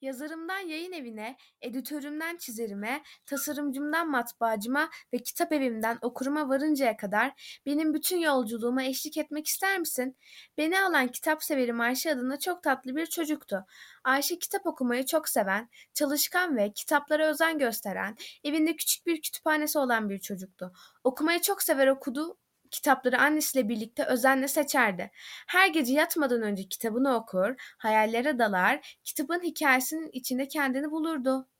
Yazarımdan yayın evine, editörümden çizerime, tasarımcımdan matbaacıma ve kitap evimden okuruma varıncaya kadar benim bütün yolculuğuma eşlik etmek ister misin? Beni alan kitap severim Ayşe adında çok tatlı bir çocuktu. Ayşe kitap okumayı çok seven, çalışkan ve kitaplara özen gösteren, evinde küçük bir kütüphanesi olan bir çocuktu. Okumayı çok sever okudu, kitapları annesiyle birlikte özenle seçerdi. Her gece yatmadan önce kitabını okur, hayallere dalar, kitabın hikayesinin içinde kendini bulurdu.